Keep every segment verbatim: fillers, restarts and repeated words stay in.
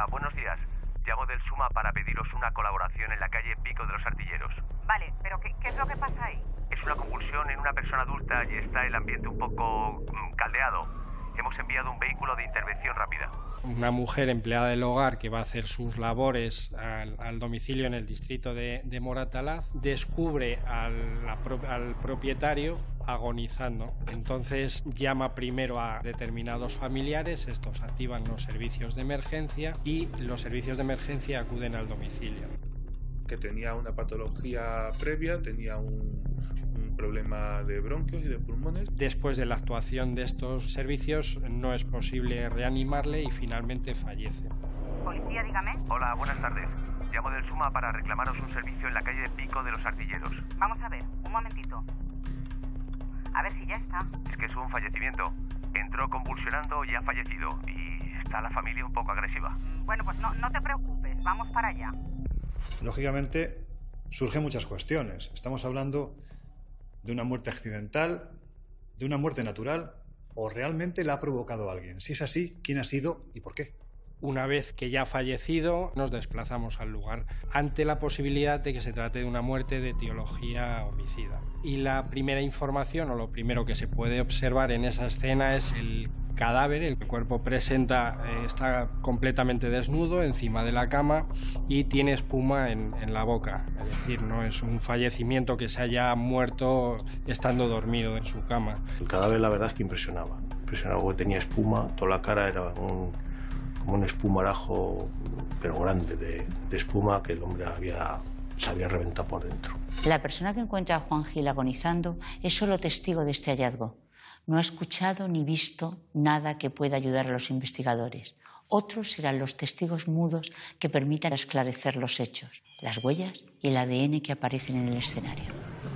Hola, buenos días. Llamo del SUMA para pediros una colaboración en la calle Pico de los Artilleros. Vale, pero ¿qué, qué es lo que pasa ahí? Es una convulsión en una persona adulta y está el ambiente un poco mm, caldeado. Hemos enviado un vehículo de intervención rápida. Una mujer empleada del hogar que va a hacer sus labores al, al domicilio en el distrito de, de Moratalaz descubre al, la, al propietario agonizando. Entonces llama primero a determinados familiares, estos activan los servicios de emergencia y los servicios de emergencia acuden al domicilio. Que tenía una patología previa, tenía un, un problema de bronquios y de pulmones. Después de la actuación de estos servicios no es posible reanimarle y finalmente fallece. Policía, dígame. Hola, buenas tardes. Llamo del SUMA para reclamaros un servicio en la calle Pico de los Artilleros. Vamos a ver, un momentito. A ver si ya está. Es que es un fallecimiento. Entró convulsionando y ha fallecido. Y está la familia un poco agresiva. Bueno, pues no, no te preocupes, vamos para allá. Lógicamente, surgen muchas cuestiones. Estamos hablando de una muerte accidental, de una muerte natural, o realmente la ha provocado alguien. Si es así, ¿quién ha sido y por qué? Una vez que ya ha fallecido, nos desplazamos al lugar ante la posibilidad de que se trate de una muerte de etiología homicida. Y la primera información, o lo primero que se puede observar en esa escena, es el cadáver. El cuerpo presenta, eh, está completamente desnudo encima de la cama y tiene espuma en, en la boca. Es decir, no es un fallecimiento que se haya muerto estando dormido en su cama. El cadáver, la verdad es que impresionaba. Impresionaba porque tenía espuma, toda la cara era un... como un espumarajo, pero grande, de, de espuma que el hombre había, se había reventado por dentro. La persona que encuentra a Juan Gil agonizando es solo testigo de este hallazgo. No ha escuchado ni visto nada que pueda ayudar a los investigadores. Otros serán los testigos mudos que permitan esclarecer los hechos, las huellas y el A D N que aparecen en el escenario.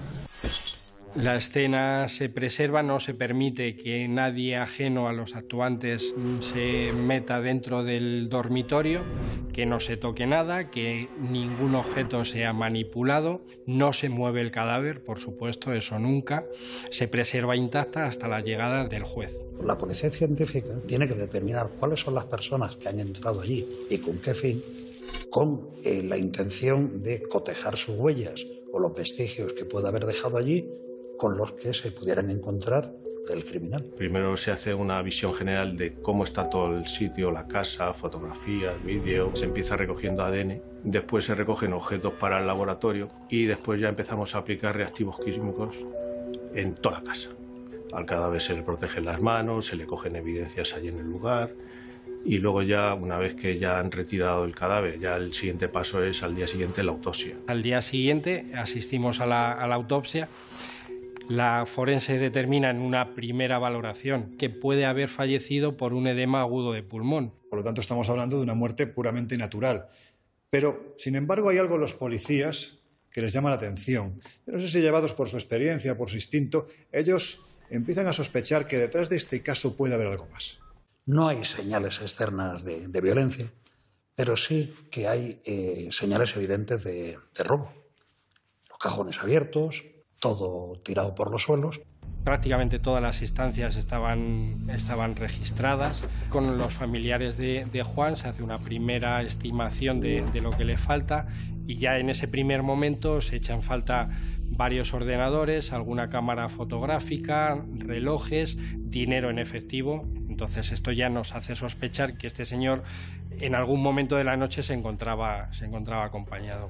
La escena se preserva, no se permite que nadie ajeno a los actuantes se meta dentro del dormitorio, que no se toque nada, que ningún objeto sea manipulado, no se mueve el cadáver, por supuesto, eso nunca, se preserva intacta hasta la llegada del juez. La policía científica tiene que determinar cuáles son las personas que han entrado allí y con qué fin, con eh, la intención de cotejar sus huellas o los vestigios que pueda haber dejado allí con los que se pudieran encontrar del criminal. Primero se hace una visión general de cómo está todo el sitio, la casa, fotografías, vídeo. Se empieza recogiendo A D N, después se recogen objetos para el laboratorio y después ya empezamos a aplicar reactivos químicos en toda la casa. Al cadáver se le protegen las manos, se le cogen evidencias allí en el lugar y luego ya, una vez que ya han retirado el cadáver, ya el siguiente paso es al día siguiente la autopsia. Al día siguiente asistimos a la, a la autopsia. La forense determina en una primera valoración que puede haber fallecido por un edema agudo de pulmón. Por lo tanto, estamos hablando de una muerte puramente natural. Pero, sin embargo, hay algo en los policías que les llama la atención. Yo no sé si llevados por su experiencia, por su instinto, ellos empiezan a sospechar que detrás de este caso puede haber algo más. No hay señales externas de, de violencia, pero sí que hay eh, señales evidentes de, de robo. Los cajones abiertos, todo tirado por los suelos. Prácticamente todas las instancias estaban, estaban registradas. Con los familiares de, de Juan se hace una primera estimación de, de lo que le falta y ya en ese primer momento se echan falta varios ordenadores, alguna cámara fotográfica, relojes, dinero en efectivo. Entonces esto ya nos hace sospechar que este señor en algún momento de la noche se encontraba, se encontraba acompañado.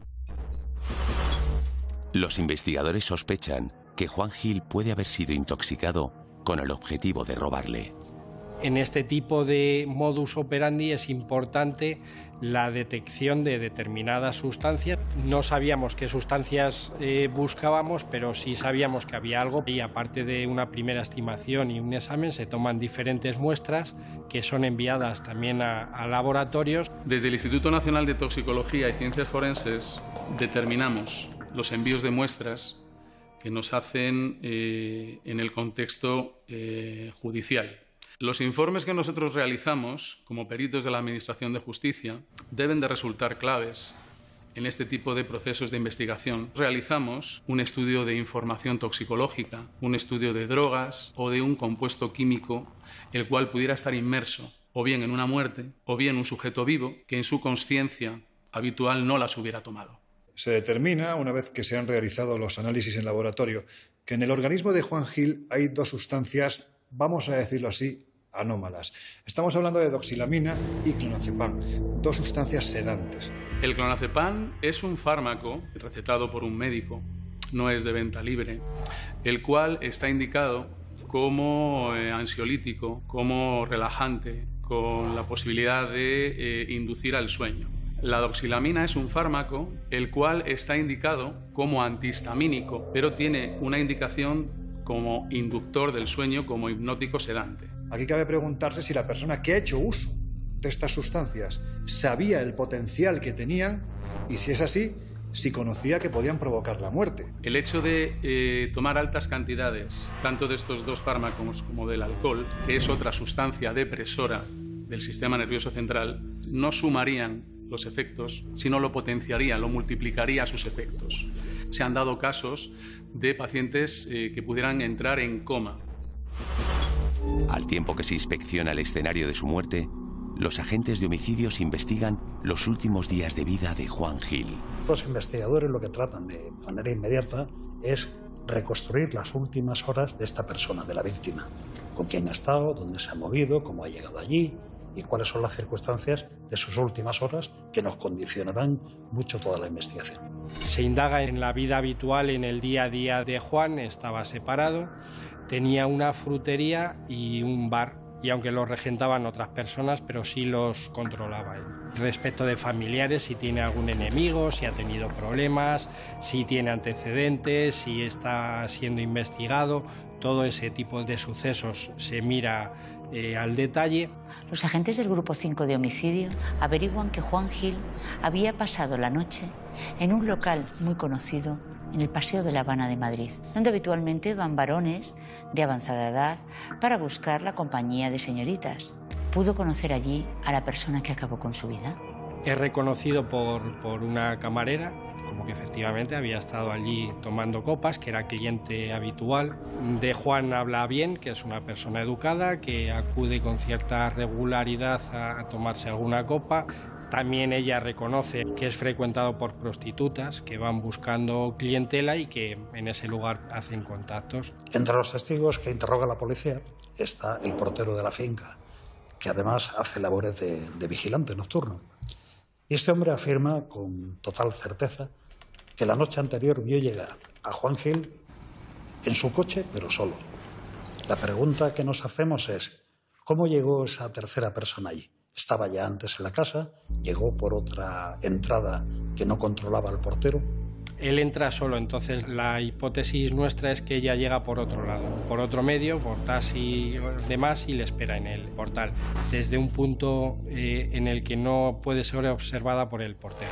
Los investigadores sospechan que Juan Gil puede haber sido intoxicado con el objetivo de robarle. En este tipo de modus operandi es importante la detección de determinadas sustancias. No sabíamos qué sustancias eh, buscábamos, pero sí sabíamos que había algo y aparte de una primera estimación y un examen se toman diferentes muestras que son enviadas también a, a laboratorios. Desde el Instituto Nacional de Toxicología y Ciencias Forenses determinamos los envíos de muestras que nos hacen eh, en el contexto eh, judicial. Los informes que nosotros realizamos como peritos de la Administración de Justicia deben de resultar claves en este tipo de procesos de investigación, realizamos un estudio de información toxicológica, un estudio de drogas o de un compuesto químico el cual pudiera estar inmerso o bien en una muerte o bien un sujeto vivo que en su consciencia habitual no las hubiera tomado. Se determina, una vez que se han realizado los análisis en laboratorio, que en el organismo de Juan Gil hay dos sustancias, vamos a decirlo así, anómalas. Estamos hablando de doxilamina y clonazepam, dos sustancias sedantes. El clonazepam es un fármaco recetado por un médico, no es de venta libre, el cual está indicado como eh, ansiolítico, como relajante, con la posibilidad de eh, inducir al sueño. La doxilamina es un fármaco el cual está indicado como antihistamínico, pero tiene una indicación como inductor del sueño, como hipnótico sedante. Aquí cabe preguntarse si la persona que ha hecho uso de estas sustancias sabía el potencial que tenían y, si es así, si conocía que podían provocar la muerte. El hecho de eh, tomar altas cantidades, tanto de estos dos fármacos como del alcohol, que es otra sustancia depresora del sistema nervioso central, no sumarían los efectos, sino lo potenciaría, lo multiplicaría sus efectos. Se han dado casos de pacientes eh, que pudieran entrar en coma. Al tiempo que se inspecciona el escenario de su muerte, los agentes de homicidios investigan los últimos días de vida de Juan Gil. Los investigadores lo que tratan de manera inmediata es reconstruir las últimas horas de esta persona, de la víctima. Con quién ha estado, dónde se ha movido, cómo ha llegado allí y cuáles son las circunstancias de sus últimas horas que nos condicionarán mucho toda la investigación. Se indaga en la vida habitual, en el día a día de Juan. Estaba separado, tenía una frutería y un bar, y aunque los regentaban otras personas, pero sí los controlaba él. Respecto de familiares, si tiene algún enemigo, si ha tenido problemas, si tiene antecedentes, si está siendo investigado, todo ese tipo de sucesos se mira eh, al detalle. Los agentes del Grupo cinco de Homicidio averiguan que Juan Gil había pasado la noche en un local muy conocido en el Paseo de la Habana de Madrid, donde habitualmente van varones de avanzada edad para buscar la compañía de señoritas. Pudo conocer allí a la persona que acabó con su vida. Es reconocido por, por una camarera, como que efectivamente había estado allí tomando copas, que era cliente habitual. De Juan habla bien, que es una persona educada, que acude con cierta regularidad a, a tomarse alguna copa. También ella reconoce que es frecuentado por prostitutas que van buscando clientela y que en ese lugar hacen contactos. Entre los testigos que interroga la policía está el portero de la finca, que además hace labores de, de vigilante nocturno. Y este hombre afirma con total certeza que la noche anterior vio llegar a Juan Gil en su coche, pero solo. La pregunta que nos hacemos es, ¿cómo llegó esa tercera persona allí? Estaba ya antes en la casa, llegó por otra entrada que no controlaba el portero. Él entra solo, entonces la hipótesis nuestra es que ella llega por otro lado, por otro medio, por taxi y demás, y le espera en el portal, desde un punto eh, en el que no puede ser observada por el portero.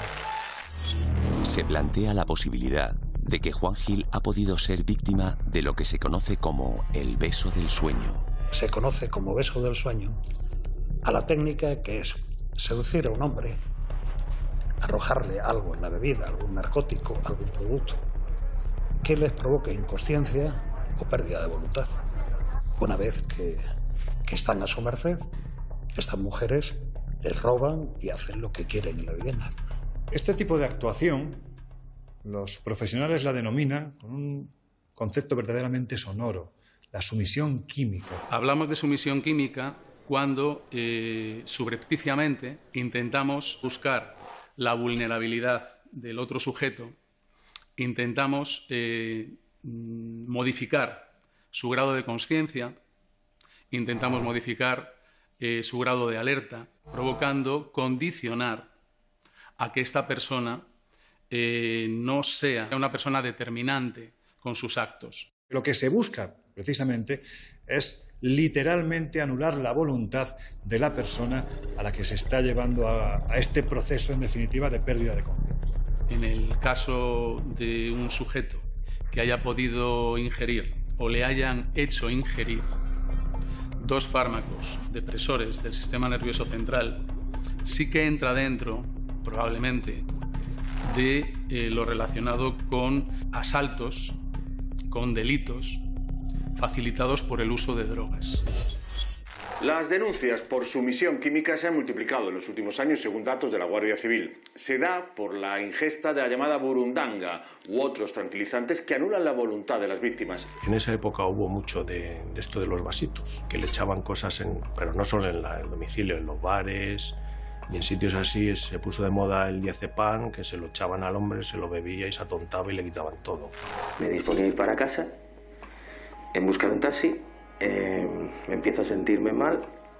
Se plantea la posibilidad de que Juan Gil ha podido ser víctima de lo que se conoce como el beso del sueño. Se conoce como beso del sueño a la técnica que es seducir a un hombre, arrojarle algo en la bebida, algún narcótico, algún producto, que les provoque inconsciencia o pérdida de voluntad. Una vez que, que están a su merced, estas mujeres les roban y hacen lo que quieren en la vivienda. Este tipo de actuación, los profesionales la denominan con un concepto verdaderamente sonoro, la sumisión química. Hablamos de sumisión química cuando eh, subrepticiamente intentamos buscar la vulnerabilidad del otro sujeto, intentamos eh, modificar su grado de conciencia, intentamos modificar eh, su grado de alerta, provocando condicionar a que esta persona eh, no sea una persona determinante con sus actos. Lo que se busca, precisamente, es literalmente anular la voluntad de la persona a la que se está llevando a, a este proceso, en definitiva, de pérdida de conciencia. En el caso de un sujeto que haya podido ingerir o le hayan hecho ingerir dos fármacos depresores del sistema nervioso central, sí que entra dentro, probablemente, de eh, lo relacionado con asaltos, con delitos facilitados por el uso de drogas. Las denuncias por sumisión química se han multiplicado en los últimos años según datos de la Guardia Civil. Se da por la ingesta de la llamada burundanga u otros tranquilizantes que anulan la voluntad de las víctimas. En esa época hubo mucho de, de esto de los vasitos, que le echaban cosas, en, pero no solo en la, el domicilio, en los bares y en sitios así. Se puso de moda el diazepam, que se lo echaban al hombre, se lo bebía y se atontaba y le quitaban todo. Me disponía a ir para casa en busca de un taxi. Eh, empiezo a sentirme mal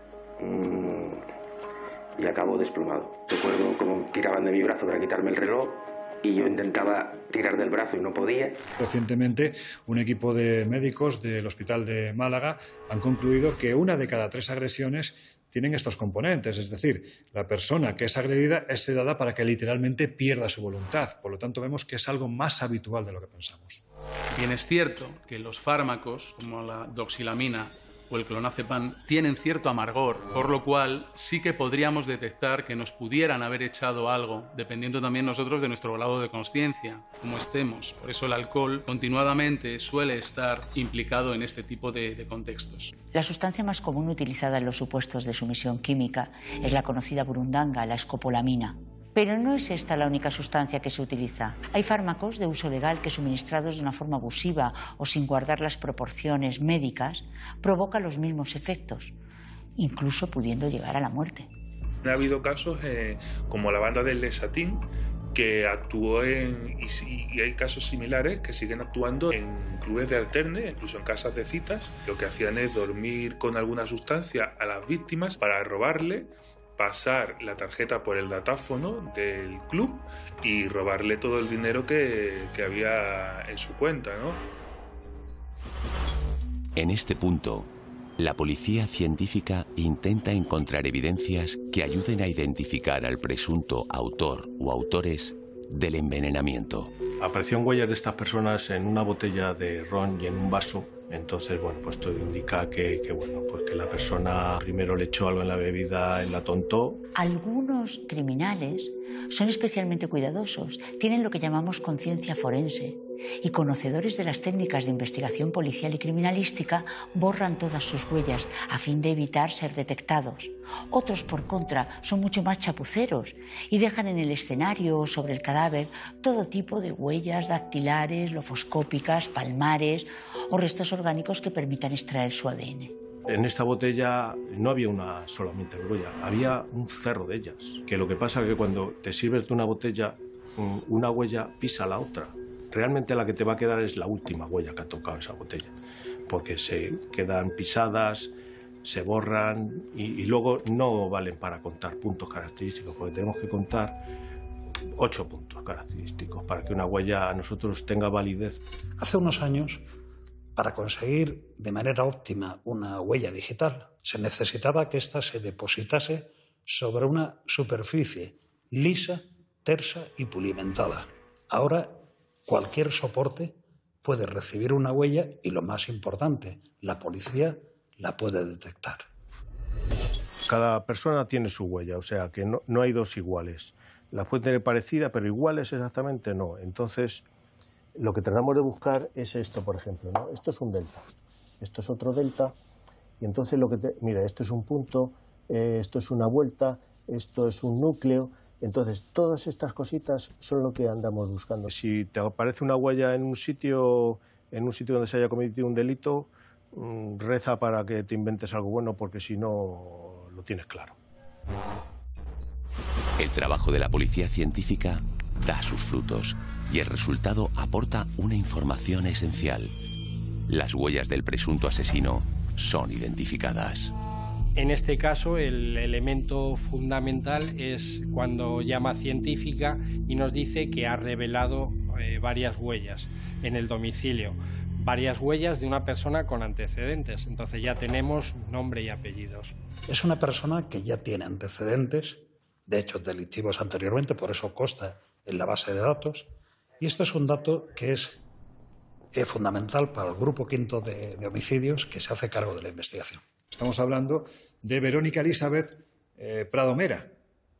mmm, y acabo desplomado. Recuerdo cómo tiraban de mi brazo para quitarme el reloj y yo intentaba tirar del brazo y no podía. Recientemente, un equipo de médicos del Hospital de Málaga han concluido que una de cada tres agresiones tienen estos componentes, es decir, la persona que es agredida es sedada para que literalmente pierda su voluntad. Por lo tanto, vemos que es algo más habitual de lo que pensamos. Bien, es cierto que los fármacos, como la doxilamina o el clonazepam, tienen cierto amargor, por lo cual sí que podríamos detectar que nos pudieran haber echado algo, dependiendo también nosotros de nuestro grado de conciencia, cómo estemos. Por eso el alcohol continuadamente suele estar implicado en este tipo de, de contextos. La sustancia más común utilizada en los supuestos de sumisión química es la conocida burundanga, la escopolamina. Pero no es esta la única sustancia que se utiliza. Hay fármacos de uso legal que, suministrados de una forma abusiva o sin guardar las proporciones médicas, provocan los mismos efectos, incluso pudiendo llegar a la muerte. Ha habido casos eh, como la banda del Lesatín, que actuó en, y, y hay casos similares que siguen actuando en clubes de alterne, incluso en casas de citas. Lo que hacían es dormir con alguna sustancia a las víctimas para robarle, pasar la tarjeta por el datáfono del club y robarle todo el dinero que, que había en su cuenta, ¿no? En este punto, la policía científica intenta encontrar evidencias que ayuden a identificar al presunto autor o autores del envenenamiento. Aparecieron huellas de estas personas en una botella de ron y en un vaso. Entonces, bueno, pues esto indica que, que, bueno, pues que la persona primero le echó algo en la bebida y la atontó. Algunos criminales son especialmente cuidadosos, tienen lo que llamamos conciencia forense y, conocedores de las técnicas de investigación policial y criminalística, borran todas sus huellas a fin de evitar ser detectados. Otros, por contra, son mucho más chapuceros y dejan en el escenario o sobre el cadáver todo tipo de huellas dactilares, lofoscópicas, palmares o restos orgánicos que permitan extraer su A D N. En esta botella no había una solamente huella, había un cerro de ellas. Que lo que pasa es que cuando te sirves de una botella, una huella pisa la otra. Realmente la que te va a quedar es la última huella que ha tocado esa botella, porque se quedan pisadas, se borran y, y luego no valen para contar puntos característicos, porque tenemos que contar ocho puntos característicos para que una huella a nosotros tenga validez. Hace unos años, para conseguir de manera óptima una huella digital, se necesitaba que ésta se depositase sobre una superficie lisa, tersa y pulimentada. Ahora, cualquier soporte puede recibir una huella y, lo más importante, la policía la puede detectar. Cada persona tiene su huella, o sea que no, no hay dos iguales. La puede tener parecida, pero iguales exactamente no. Entonces, lo que tratamos de buscar es esto, por ejemplo, ¿no? Esto es un delta, esto es otro delta, y entonces lo que te... Mira, esto es un punto, eh, esto es una vuelta, esto es un núcleo. Entonces, todas estas cositas son lo que andamos buscando. Si te aparece una huella en un sitio, en un sitio donde se haya cometido un delito, reza para que te inventes algo bueno, porque si no, lo tienes claro. El trabajo de la policía científica da sus frutos y el resultado aporta una información esencial. Las huellas del presunto asesino son identificadas. En este caso, el elemento fundamental es cuando llama a científica y nos dice que ha revelado eh, varias huellas en el domicilio, varias huellas de una persona con antecedentes. Entonces ya tenemos nombre y apellidos. Es una persona que ya tiene antecedentes de hechos delictivos anteriormente, por eso consta en la base de datos. Y este es un dato que es eh, fundamental para el grupo quinto de, de homicidios que se hace cargo de la investigación. Estamos hablando de Verónica Elizabeth eh, Prado Mera,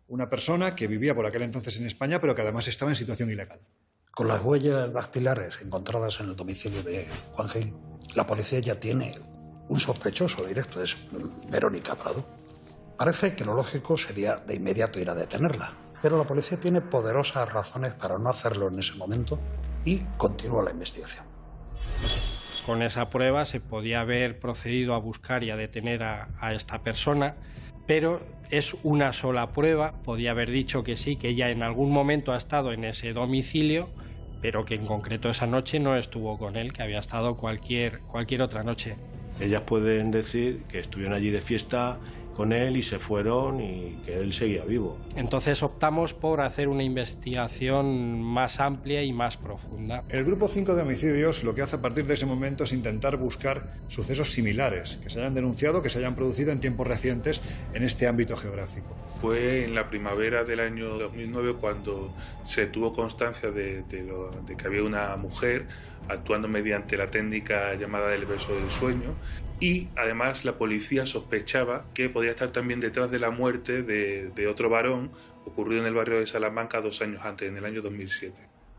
una persona que vivía por aquel entonces en España, pero que además estaba en situación ilegal. Con las huellas dactilares encontradas en el domicilio de Juan Gil, la policía ya tiene un sospechoso directo, es Verónica Prado. Parece que lo lógico sería de inmediato ir a detenerla, pero la policía tiene poderosas razones para no hacerlo en ese momento y continúa la investigación. Con esa prueba se podía haber procedido a buscar y a detener a, a esta persona, pero es una sola prueba. Podía haber dicho que sí, que ella en algún momento ha estado en ese domicilio, pero que en concreto esa noche no estuvo con él, que había estado cualquier, cualquier otra noche. Ellas pueden decir que estuvieron allí de fiesta con él y se fueron y que él seguía vivo. Entonces optamos por hacer una investigación más amplia y más profunda. El Grupo cinco de Homicidios lo que hace a partir de ese momento es intentar buscar sucesos similares que se hayan denunciado, que se hayan producido en tiempos recientes en este ámbito geográfico. Fue en la primavera del año dos mil nueve cuando se tuvo constancia de, de, lo, de que había una mujer actuando mediante la técnica llamada del beso del sueño, y además la policía sospechaba que podía estar también detrás de la muerte de, de otro varón ocurrido en el barrio de Salamanca dos años antes, en el año dos mil siete.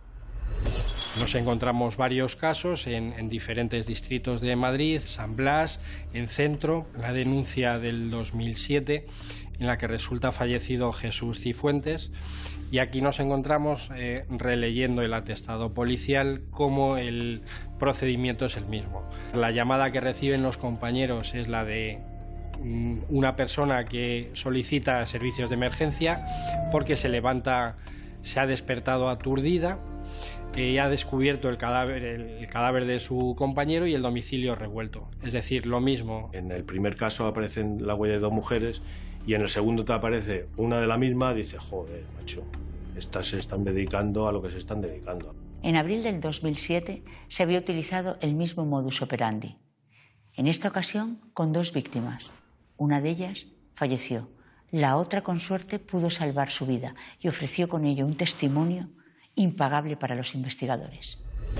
Nos encontramos varios casos en, en diferentes distritos de Madrid, San Blas, en Centro, la denuncia del dos mil siete, en la que resulta fallecido Jesús Cifuentes, y aquí nos encontramos eh, releyendo el atestado policial cómo el procedimiento es el mismo. La llamada que reciben los compañeros es la de una persona que solicita servicios de emergencia porque se levanta, se ha despertado aturdida, que ha descubierto el cadáver, el cadáver de su compañero y el domicilio revuelto. Es decir, lo mismo. En el primer caso aparecen las huellas de dos mujeres y en el segundo te aparece una de la misma, dices, joder, macho, estas se están dedicando a lo que se están dedicando. En abril del dos mil siete se había utilizado el mismo modus operandi. En esta ocasión con dos víctimas. Una de ellas falleció. La otra, con suerte, pudo salvar su vida y ofreció con ello un testimonio impagable para los investigadores.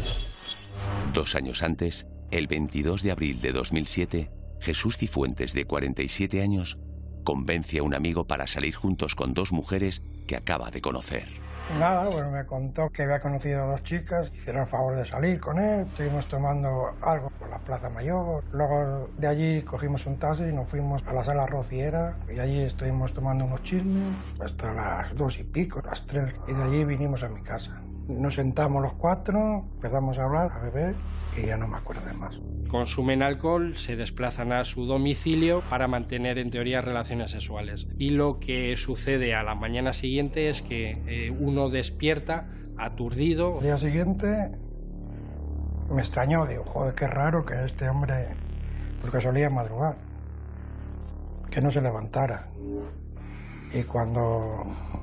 Dos años antes, el veintidós de abril de dos mil siete, Jesús Cifuentes, de cuarenta y siete años, convence a un amigo para salir juntos con dos mujeres que acaba de conocer. Nada, bueno, me contó que había conocido a dos chicas, hicieron el favor de salir con él, estuvimos tomando algo por la Plaza Mayor, luego de allí cogimos un taxi y nos fuimos a la Sala Rociera y allí estuvimos tomando unos chismes hasta las dos y pico, las tres, y de allí vinimos a mi casa. Nos sentamos los cuatro, empezamos a hablar, a beber y ya no me acuerdo de más. Consumen alcohol, se desplazan a su domicilio para mantener en teoría relaciones sexuales. Y lo que sucede a la mañana siguiente es que eh, uno despierta aturdido. Al día siguiente me extrañó, digo, joder, qué raro que este hombre, porque solía madrugar, que no se levantara. Y cuando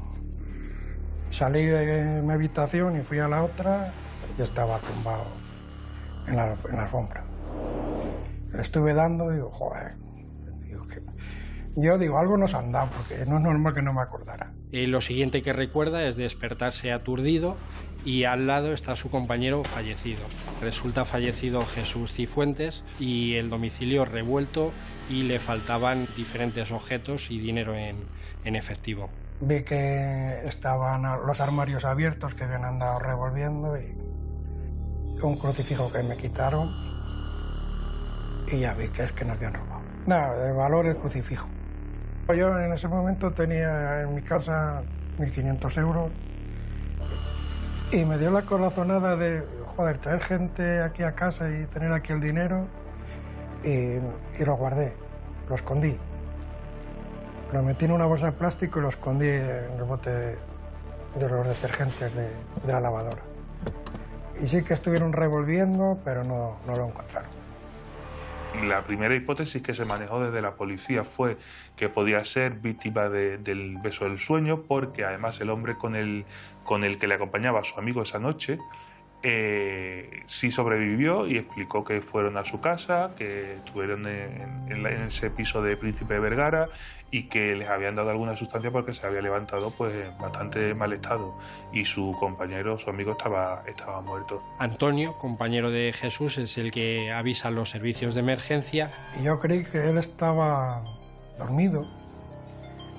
salí de mi habitación y fui a la otra, ya estaba tumbado en la, en la alfombra. Le estuve dando, digo, joder, digo que... yo digo, algo nos han dado, porque no es normal que no me acordara. Eh, lo siguiente que recuerda es despertarse aturdido y al lado está su compañero fallecido. Resulta fallecido Jesús Cifuentes y el domicilio revuelto y le faltaban diferentes objetos y dinero en, en efectivo. Vi que estaban los armarios abiertos que habían andado revolviendo y un crucifijo que me quitaron. Y ya vi que es que nos habían robado. Nada, de valor el crucifijo. Yo en ese momento tenía en mi casa mil quinientos euros y me dio la corazonada de, joder, traer gente aquí a casa y tener aquí el dinero, y, y lo guardé, lo escondí. Lo metí en una bolsa de plástico y lo escondí en el bote de, de los detergentes de, de la lavadora. Y sí que estuvieron revolviendo, pero no, no lo encontraron. La primera hipótesis que se manejó desde la policía fue que podía ser víctima de, del beso del sueño, porque además el hombre con el, con el que le acompañaba a su amigo esa noche eh, sí sobrevivió y explicó que fueron a su casa, que estuvieron en, en, en ese piso de Príncipe de Vergara y que les habían dado alguna sustancia porque se había levantado pues en bastante mal estado y su compañero, su amigo estaba, estaba muerto. Antonio, compañero de Jesús, es el que avisa a los servicios de emergencia. Y yo creí que él estaba dormido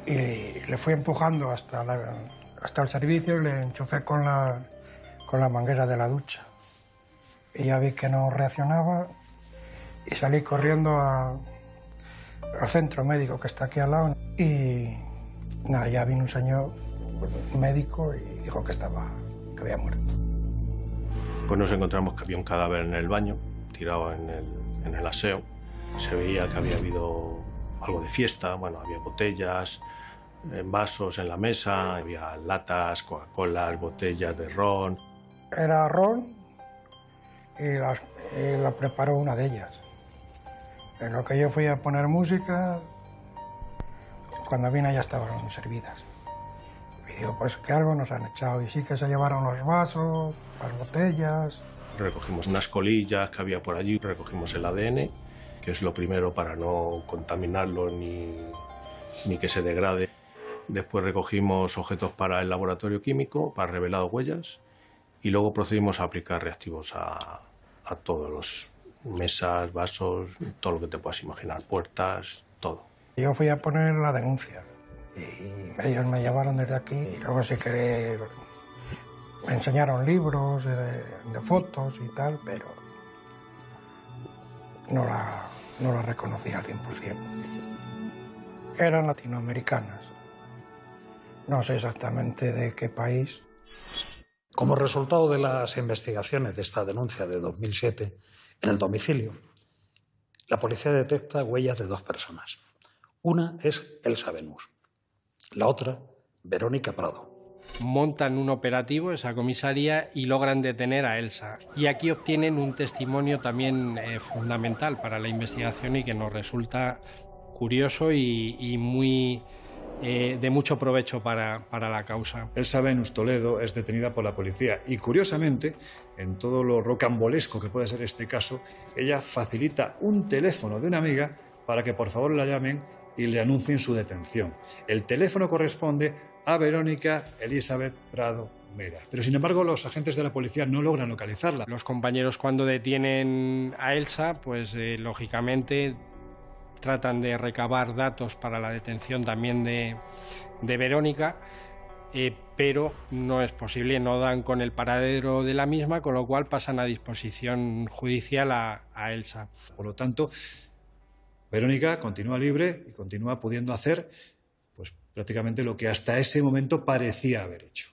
y le fui empujando hasta, la, hasta el servicio y le enchufé con la, con la manguera de la ducha. Y ya vi que no reaccionaba y salí corriendo a, al centro médico que está aquí al lado y nada, ya vino un señor médico y dijo que estaba, que había muerto. Pues nos encontramos que había un cadáver en el baño, tirado en el, en el aseo. Se veía que había habido algo de fiesta, bueno, había botellas, vasos en la mesa, había latas, Coca-Colas, botellas de ron. Era ron y la, y la preparó una de ellas. En lo que yo fui a poner música, cuando vine ya estaban servidas. Y digo, pues que algo nos han echado. Y sí que se llevaron los vasos, las botellas. Recogimos unas colillas que había por allí, recogimos el A D N, que es lo primero para no contaminarlo ni, ni que se degrade. Después recogimos objetos para el laboratorio químico, para revelar huellas, y luego procedimos a aplicar reactivos a, a todos los mesas, vasos, todo lo que te puedas imaginar, puertas, todo. Yo fui a poner la denuncia y ellos me llevaron desde aquí y luego sí que me enseñaron libros de, de fotos y tal, pero no la, no la reconocí al cien por cien. Eran latinoamericanas. No sé exactamente de qué país. Como resultado de las investigaciones de esta denuncia de dos mil siete, en el domicilio, la policía detecta huellas de dos personas. Una es Elsa Venus, la otra, Verónica Prado. Montan un operativo, esa comisaría, y logran detener a Elsa. Y aquí obtienen un testimonio también eh, fundamental para la investigación y que nos resulta curioso y, y muy... Eh, de mucho provecho para, para la causa. Elsa Venus Toledo es detenida por la policía y, curiosamente, en todo lo rocambolesco que puede ser este caso, ella facilita un teléfono de una amiga para que por favor la llamen y le anuncien su detención. El teléfono corresponde a Verónica Elizabeth Prado Mera. Pero, sin embargo, los agentes de la policía no logran localizarla. Los compañeros, cuando detienen a Elsa, pues eh, lógicamente tratan de recabar datos para la detención también de, de Verónica, eh, pero no es posible, no dan con el paradero de la misma, con lo cual pasan a disposición judicial a, a Elsa. Por lo tanto, Verónica continúa libre y continúa pudiendo hacer pues, prácticamente lo que hasta ese momento parecía haber hecho.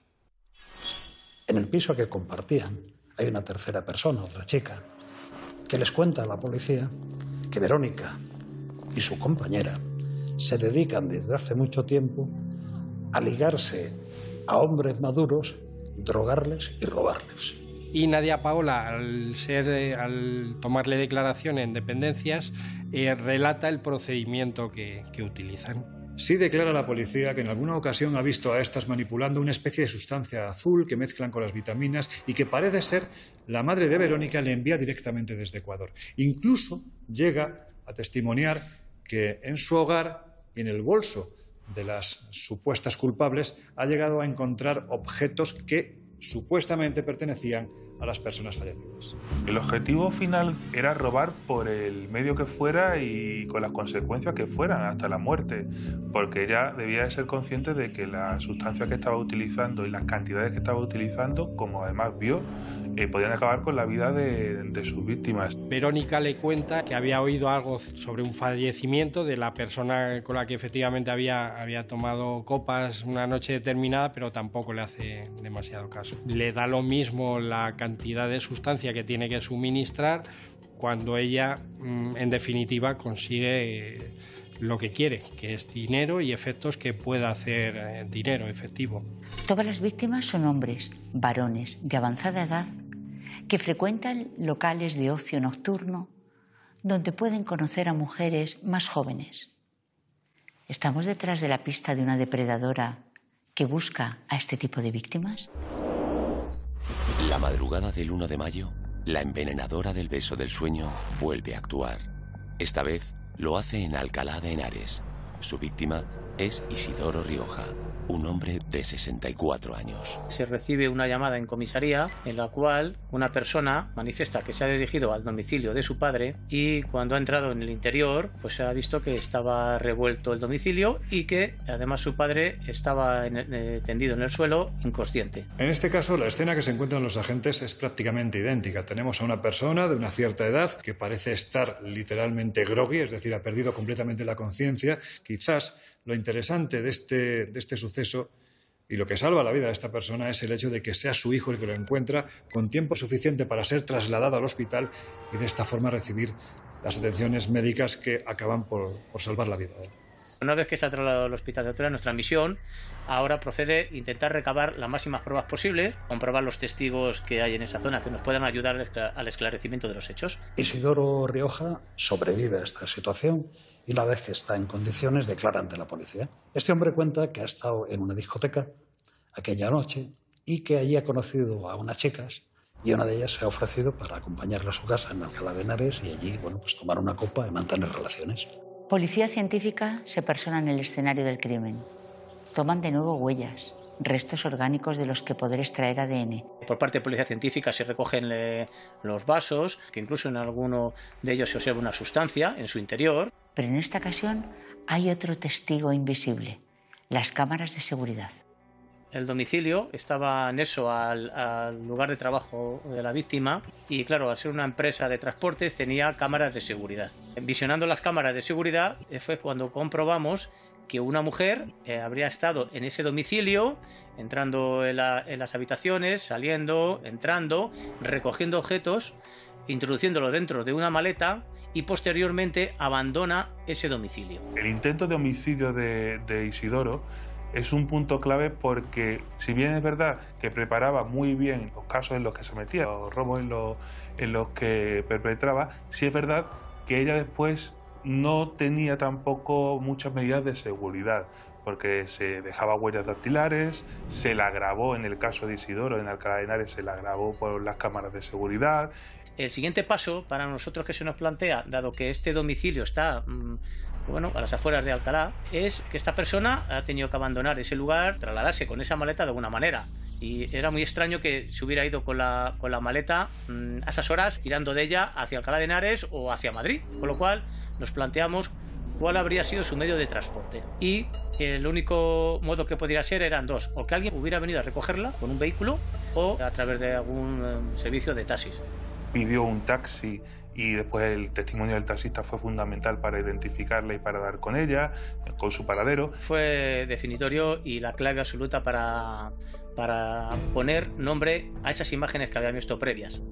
En el piso que compartían hay una tercera persona, otra chica, que les cuenta a la policía que Verónica y su compañera se dedican desde hace mucho tiempo a ligarse a hombres maduros, drogarles y robarles. Y Nadia Paola, al, ser, eh, al tomarle declaración en dependencias, eh, relata el procedimiento que, que utilizan. Sí declara la policía que en alguna ocasión ha visto a estas manipulando una especie de sustancia azul que mezclan con las vitaminas y que parece ser la madre de Verónica le envía directamente desde Ecuador. Incluso llega a testimoniar que en su hogar y en el bolso de las supuestas culpables ha llegado a encontrar objetos que supuestamente pertenecían a las personas fallecidas. El objetivo final era robar por el medio que fuera y con las consecuencias que fueran, hasta la muerte, porque ella debía de ser consciente de que la sustancia que estaba utilizando y las cantidades que estaba utilizando, como además vio, eh, podían acabar con la vida de, de sus víctimas. Verónica le cuenta que había oído algo sobre un fallecimiento de la persona con la que efectivamente había, había tomado copas una noche determinada, pero tampoco le hace demasiado caso. Le da lo mismo la cantidad de sustancia que tiene que suministrar cuando ella, en definitiva, consigue lo que quiere, que es dinero y efectos que pueda hacer dinero efectivo. Todas las víctimas son hombres, varones, de avanzada edad, que frecuentan locales de ocio nocturno donde pueden conocer a mujeres más jóvenes. ¿Estamos detrás de la pista de una depredadora que busca a este tipo de víctimas? La madrugada del uno de mayo, la envenenadora del beso del sueño vuelve a actuar. Esta vez lo hace en Alcalá de Henares. Su víctima es Isidoro Rioja, un hombre de sesenta y cuatro años. Se recibe una llamada en comisaría en la cual una persona manifiesta que se ha dirigido al domicilio de su padre y cuando ha entrado en el interior pues se ha visto que estaba revuelto el domicilio y que además su padre estaba en, eh, tendido en el suelo inconsciente. En este caso la escena que se encuentran los agentes es prácticamente idéntica. Tenemos a una persona de una cierta edad que parece estar literalmente groggy, es decir, ha perdido completamente la conciencia. Quizás lo interesante de este, de este suceso y lo que salva la vida de esta persona es el hecho de que sea su hijo el que lo encuentra con tiempo suficiente para ser trasladado al hospital y de esta forma recibir las atenciones médicas que acaban por, por salvar la vida de él. Una vez que se ha trasladado al hospital de Alcalá, nuestra misión ahora procede a intentar recabar las máximas pruebas posibles, comprobar los testigos que hay en esa zona que nos puedan ayudar al esclarecimiento de los hechos. Isidoro Rioja sobrevive a esta situación y una vez que está en condiciones declara ante la policía. Este hombre cuenta que ha estado en una discoteca aquella noche y que allí ha conocido a unas chicas y una de ellas se ha ofrecido para acompañarle a su casa en Alcalá de Henares y allí, bueno, pues tomar una copa y mantener relaciones. Policía científica se persona en el escenario del crimen. Toman de nuevo huellas, restos orgánicos de los que poder extraer A D N. Por parte de Policía Científica se recogen le, los vasos, que incluso en alguno de ellos se observa una sustancia en su interior. Pero en esta ocasión hay otro testigo invisible, las cámaras de seguridad. El domicilio estaba anexo al, al lugar de trabajo de la víctima y, claro, al ser una empresa de transportes tenía cámaras de seguridad. Visionando las cámaras de seguridad fue cuando comprobamos que una mujer eh, habría estado en ese domicilio, entrando en, la, en las habitaciones, saliendo, entrando, recogiendo objetos, introduciéndolo dentro de una maleta y posteriormente abandona ese domicilio. El intento de homicidio de, de Isidoro es un punto clave porque, si bien es verdad que preparaba muy bien los casos en los que se metía, los robos en los, en los que perpetraba, sí es verdad que ella después no tenía tampoco muchas medidas de seguridad, porque se dejaba huellas dactilares, se la grabó en el caso de Isidoro, en Alcalá de Henares se la grabó por las cámaras de seguridad. El siguiente paso para nosotros que se nos plantea, dado que este domicilio está mmm, bueno, a las afueras de Alcalá, es que esta persona ha tenido que abandonar ese lugar, trasladarse con esa maleta de alguna manera. Y era muy extraño que se hubiera ido con la, con la maleta mmm, a esas horas, tirando de ella hacia Alcalá de Henares o hacia Madrid. Con lo cual nos planteamos cuál habría sido su medio de transporte. Y el único modo que podría ser eran dos: o que alguien hubiera venido a recogerla con un vehículo o a través de algún um, servicio de taxis. Pidió un taxi y después el testimonio del taxista fue fundamental para identificarla y para dar con ella, con su paradero. Fue definitorio y la clave absoluta para, para poner nombre a esas imágenes que habían visto previas.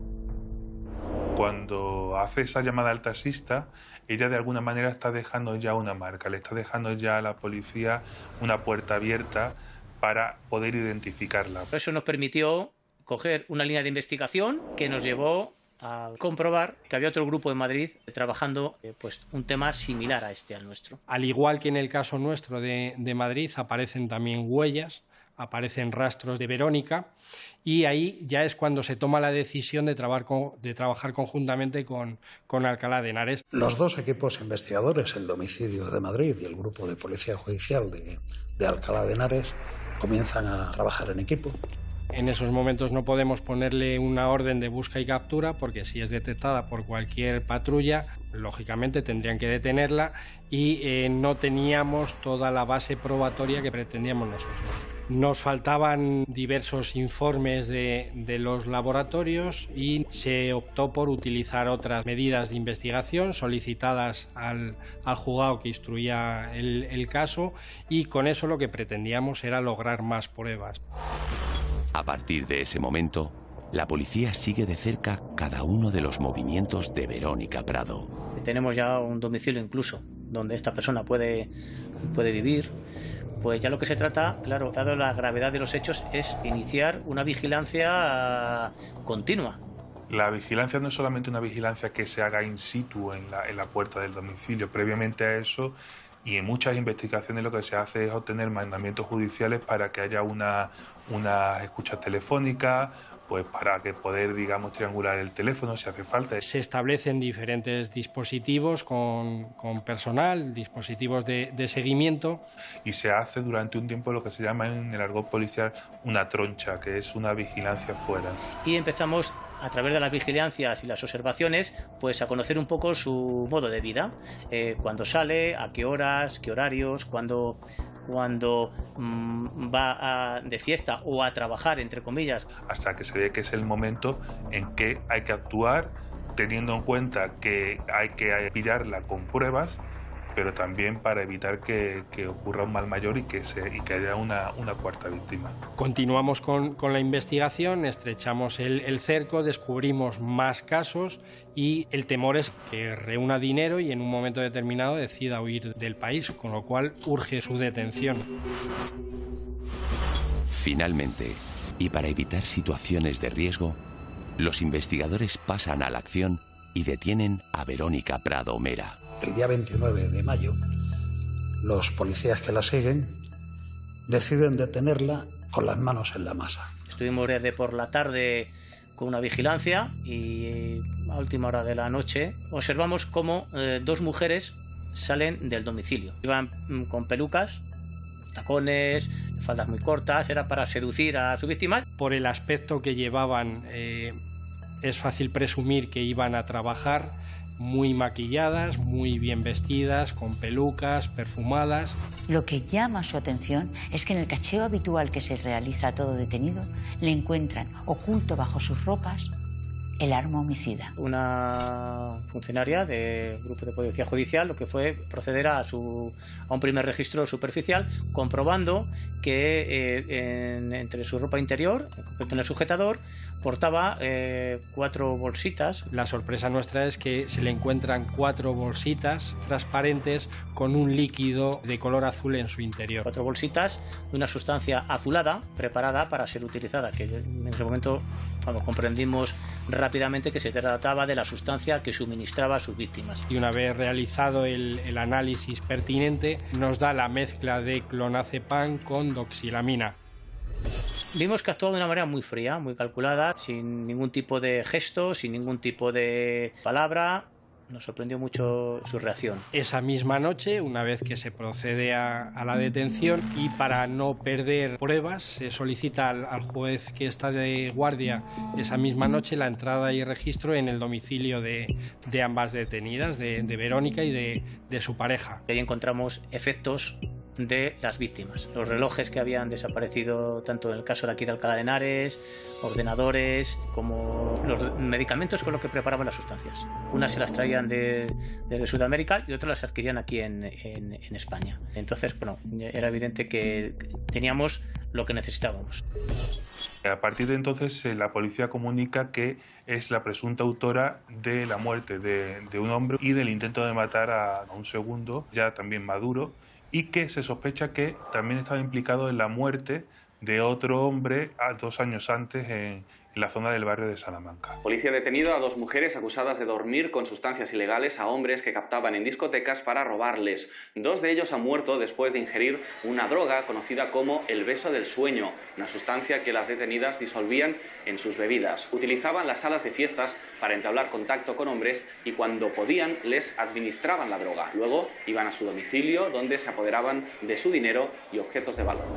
Cuando hace esa llamada al taxista, ella de alguna manera está dejando ya una marca, le está dejando ya a la policía una puerta abierta para poder identificarla. Eso nos permitió coger una línea de investigación que nos llevó a comprobar que había otro grupo en Madrid trabajando eh, pues, un tema similar a este, al nuestro. Al igual que en el caso nuestro de, de Madrid, aparecen también huellas, aparecen rastros de Verónica, y ahí ya es cuando se toma la decisión de trabajar, con, de trabajar conjuntamente con, con Alcalá de Henares. Los dos equipos investigadores, el domicilio de Madrid y el grupo de policía judicial de, de Alcalá de Henares, comienzan a trabajar en equipo. En esos momentos no podemos ponerle una orden de busca y captura porque si es detectada por cualquier patrulla, lógicamente tendrían que detenerla y eh, no teníamos toda la base probatoria que pretendíamos nosotros. Nos faltaban diversos informes de, de los laboratorios y se optó por utilizar otras medidas de investigación solicitadas al, al juzgado que instruía el, el caso, y con eso lo que pretendíamos era lograr más pruebas. A partir de ese momento, la policía sigue de cerca cada uno de los movimientos de Verónica Prado. Tenemos ya un domicilio incluso donde esta persona puede, puede vivir. Pues ya lo que se trata, claro, dado la gravedad de los hechos, es iniciar una vigilancia continua. La vigilancia no es solamente una vigilancia que se haga in situ en la, en la puerta del domicilio. Previamente a eso y en muchas investigaciones lo que se hace es obtener mandamientos judiciales para que haya una, una escucha telefónica, pues para que poder, digamos, triangular el teléfono si hace falta. Se establecen diferentes dispositivos con, con personal, dispositivos de, de seguimiento. Y se hace durante un tiempo lo que se llama en el argot policial una troncha, que es una vigilancia fuera. Y empezamos, a través de las vigilancias y las observaciones, pues a conocer un poco su modo de vida, eh, cuándo sale, a qué horas, qué horarios, cuándo... cuando mmm, va a, de fiesta o a trabajar, entre comillas. Hasta que se ve que es el momento en que hay que actuar, teniendo en cuenta que hay que pillarla con pruebas, pero también para evitar que, que ocurra un mal mayor y que, se, y que haya una, una cuarta víctima. Continuamos con, con la investigación, estrechamos el, el cerco, descubrimos más casos y el temor es que reúna dinero y en un momento determinado decida huir del país, con lo cual urge su detención. Finalmente, y para evitar situaciones de riesgo, los investigadores pasan a la acción y detienen a Verónica Prado Mera. El día veintinueve de mayo, los policías que la siguen deciden detenerla con las manos en la masa. Estuvimos desde por la tarde con una vigilancia y a última hora de la noche observamos cómo eh, dos mujeres salen del domicilio. Iban mm, con pelucas, tacones, faldas muy cortas, era para seducir a su víctima. Por el aspecto que llevaban, eh, es fácil presumir que iban a trabajar, muy maquilladas, muy bien vestidas, con pelucas, perfumadas. Lo que llama su atención es que en el cacheo habitual que se realiza a todo detenido, le encuentran oculto bajo sus ropas el arma homicida. Una funcionaria del grupo de policía judicial lo que fue proceder a, su, a un primer registro superficial, comprobando que eh, en, entre su ropa interior, en concreto en el sujetador, portaba eh, cuatro bolsitas. La sorpresa nuestra es que se le encuentran cuatro bolsitas transparentes con un líquido de color azul en su interior. Cuatro bolsitas de una sustancia azulada preparada para ser utilizada, que en ese momento cuando comprendimos rápidamente que se trataba de la sustancia que suministraba a sus víctimas. Y una vez realizado el, el análisis pertinente, nos da la mezcla de clonazepam con doxilamina. Vimos que actuaba de una manera muy fría, muy calculada, sin ningún tipo de gesto, sin ningún tipo de palabra. Nos sorprendió mucho su reacción. Esa misma noche, una vez que se procede a, a la detención y para no perder pruebas, se solicita al, al juez que está de guardia esa misma noche la entrada y registro en el domicilio de, de ambas detenidas, de, de Verónica y de, de su pareja. Ahí encontramos efectos de las víctimas, los relojes que habían desaparecido tanto en el caso de aquí de Alcalá de Henares, ordenadores, como los medicamentos con los que preparaban las sustancias. Unas se las traían de, desde Sudamérica y otras las adquirían aquí en, en, en España. Entonces, bueno, era evidente que teníamos lo que necesitábamos. A partir de entonces, la policía comunica que es la presunta autora de la muerte de, de un hombre y del intento de matar a, a un segundo, ya también maduro, y que se sospecha que también estaba implicado en la muerte de otro hombre a dos años antes en, en la zona del barrio de Salamanca. Policía ha detenido a dos mujeres acusadas de dormir con sustancias ilegales a hombres que captaban en discotecas para robarles. Dos de ellos han muerto después de ingerir una droga conocida como el beso del sueño, una sustancia que las detenidas disolvían en sus bebidas. Utilizaban las salas de fiestas para entablar contacto con hombres y cuando podían les administraban la droga. Luego iban a su domicilio donde se apoderaban de su dinero y objetos de valor.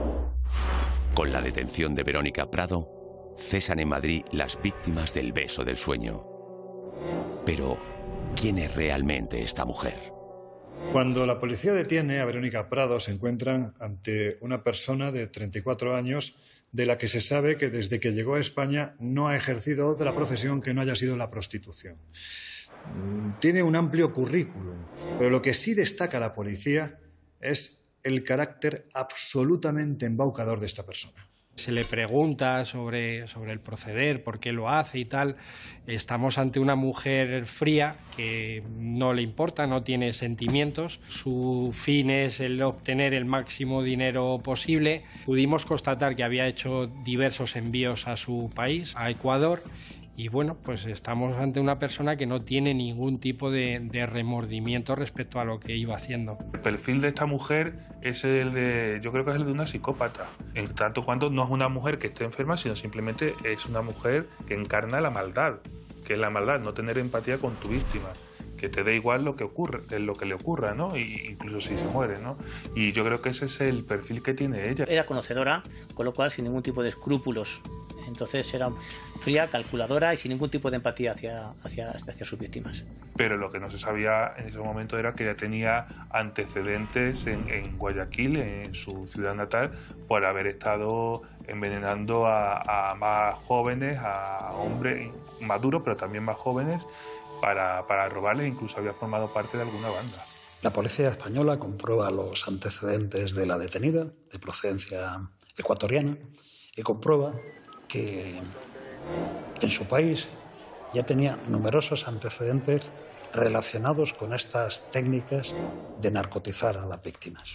Con la detención de Verónica Prado, cesan en Madrid las víctimas del beso del sueño. Pero, ¿quién es realmente esta mujer? Cuando la policía detiene a Verónica Prado, se encuentran ante una persona de treinta y cuatro años de la que se sabe que desde que llegó a España no ha ejercido otra profesión que no haya sido la prostitución. Tiene un amplio currículum, pero lo que sí destaca la policía es el carácter absolutamente embaucador de esta persona. Se le pregunta sobre, sobre el proceder, por qué lo hace y tal. Estamos ante una mujer fría que no le importa, no tiene sentimientos. Su fin es el obtener el máximo dinero posible. Pudimos constatar que había hecho diversos envíos a su país, a Ecuador, Y bueno, pues estamos ante una persona que no tiene ningún tipo de, de remordimiento respecto a lo que iba haciendo. El perfil de esta mujer es el de, yo creo que es el de una psicópata, en tanto cuanto no es una mujer que esté enferma, sino simplemente es una mujer que encarna la maldad, que es la maldad, no tener empatía con tu víctima, que te dé igual lo que ocurre, lo que le ocurra, ¿no? Y incluso si se muere, ¿no? Y yo creo que ese es el perfil que tiene ella. Era conocedora, con lo cual sin ningún tipo de escrúpulos. Entonces era fría, calculadora y sin ningún tipo de empatía hacia, hacia, hacia sus víctimas. Pero lo que no se sabía en ese momento era que ella tenía antecedentes en, en Guayaquil, en su ciudad natal, por haber estado envenenando a, a más jóvenes, a hombres maduros, pero también más jóvenes, para, para robarles, incluso había formado parte de alguna banda. La policía española comprueba los antecedentes de la detenida, de procedencia ecuatoriana, y comprueba que en su país ya tenía numerosos antecedentes relacionados con estas técnicas de narcotizar a las víctimas.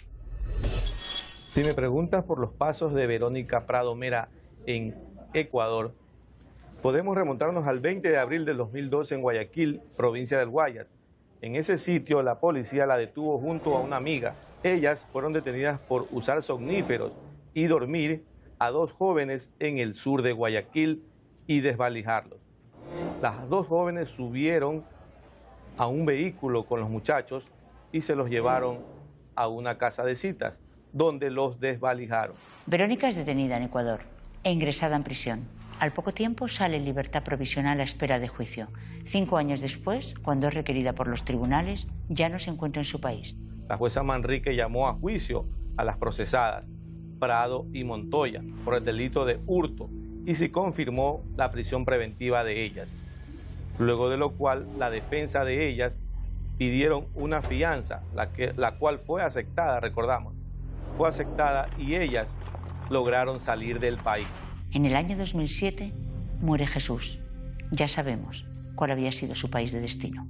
Si me preguntas por los pasos de Verónica Prado Mera en Ecuador, podemos remontarnos al veinte de abril del dos mil doce en Guayaquil, provincia del Guayas. En ese sitio la policía la detuvo junto a una amiga. Ellas fueron detenidas por usar somníferos y dormir a dos jóvenes en el sur de Guayaquil y desvalijarlos. Las dos jóvenes subieron a un vehículo con los muchachos y se los llevaron a una casa de citas, donde los desvalijaron. Verónica es detenida en Ecuador e ingresada en prisión. Al poco tiempo sale en libertad provisional a espera de juicio. Cinco años después, cuando es requerida por los tribunales, ya no se encuentra en su país. La jueza Manrique llamó a juicio a las procesadas Prado y Montoya por el delito de hurto y se confirmó la prisión preventiva de ellas, luego de lo cual la defensa de ellas pidieron una fianza, la, que, la cual fue aceptada, recordamos, fue aceptada y ellas lograron salir del país. En el año dos mil siete muere Jesús. Ya sabemos cuál había sido su país de destino.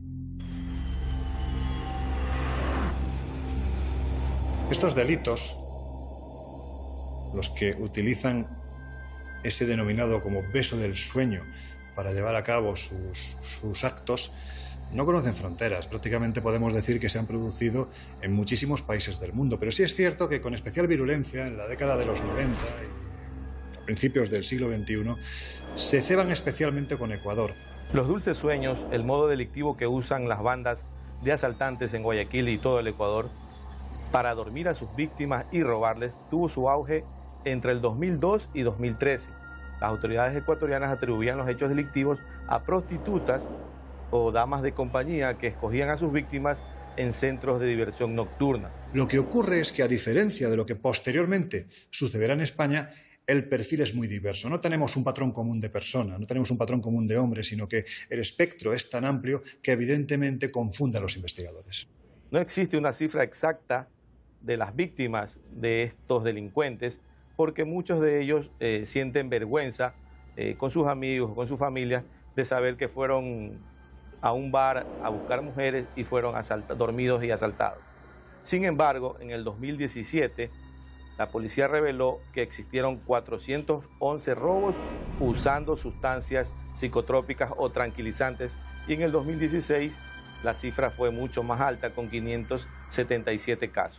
Estos delitos, los que utilizan ese denominado como beso del sueño para llevar a cabo sus, sus actos, no conocen fronteras. Prácticamente podemos decir que se han producido en muchísimos países del mundo. Pero sí es cierto que con especial virulencia en la década de los noventa y a principios del siglo veintiuno se ceban especialmente con Ecuador. Los dulces sueños, el modo delictivo que usan las bandas de asaltantes en Guayaquil y todo el Ecuador para dormir a sus víctimas y robarles, tuvo su auge entre el dos mil dos y dos mil trece. Las autoridades ecuatorianas atribuían los hechos delictivos a prostitutas o damas de compañía que escogían a sus víctimas en centros de diversión nocturna. Lo que ocurre es que, a diferencia de lo que posteriormente sucederá en España, el perfil es muy diverso. No tenemos un patrón común de persona, no tenemos un patrón común de hombre, sino que el espectro es tan amplio que evidentemente confunde a los investigadores. No existe una cifra exacta de las víctimas de estos delincuentes, porque muchos de ellos eh, sienten vergüenza eh, con sus amigos, con su familia, de saber que fueron a un bar a buscar mujeres y fueron dormidos y asaltados. Sin embargo, en el dos mil diecisiete, la policía reveló que existieron cuatrocientos once robos usando sustancias psicotrópicas o tranquilizantes, y en el dos mil dieciséis la cifra fue mucho más alta, con quinientos setenta y siete casos.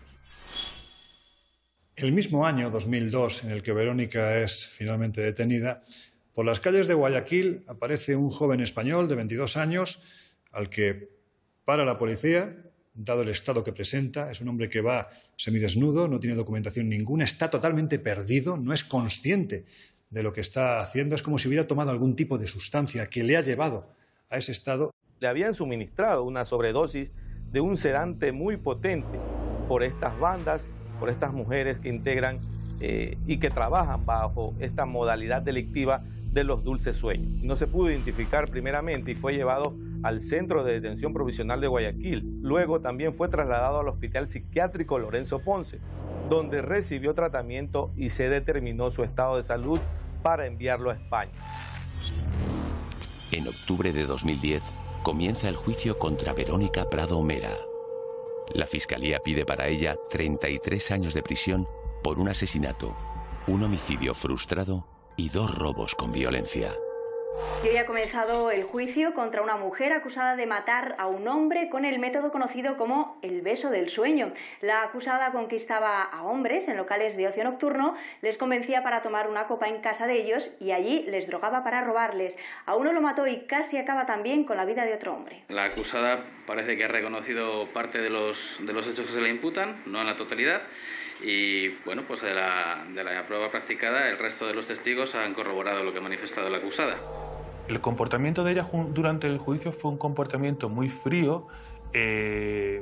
El mismo año, dos mil dos, en el que Verónica es finalmente detenida, por las calles de Guayaquil aparece un joven español de veintidós años al que para la policía, dado el estado que presenta. Es un hombre que va semidesnudo, no tiene documentación ninguna, está totalmente perdido, no es consciente de lo que está haciendo. Es como si hubiera tomado algún tipo de sustancia que le ha llevado a ese estado. Le habían suministrado una sobredosis de un sedante muy potente por estas bandas, por estas mujeres que integran eh, y que trabajan bajo esta modalidad delictiva de los dulces sueños. No se pudo identificar primeramente y fue llevado al Centro de Detención Provisional de Guayaquil. Luego también fue trasladado al Hospital Psiquiátrico Lorenzo Ponce, donde recibió tratamiento y se determinó su estado de salud para enviarlo a España. En octubre de dos mil diez comienza el juicio contra Verónica Prado Mera. La Fiscalía pide para ella treinta y tres años de prisión por un asesinato, un homicidio frustrado y dos robos con violencia. Y hoy ha comenzado el juicio contra una mujer acusada de matar a un hombre con el método conocido como el beso del sueño. La acusada conquistaba a hombres en locales de ocio nocturno, les convencía para tomar una copa en casa de ellos y allí les drogaba para robarles. A uno lo mató y casi acaba también con la vida de otro hombre. La acusada parece que ha reconocido parte de los, de los hechos que se le imputan, no en la totalidad. Y bueno, pues de la, de la prueba practicada, el resto de los testigos han corroborado lo que ha manifestado la acusada. El comportamiento de ella durante el juicio fue un comportamiento muy frío, eh,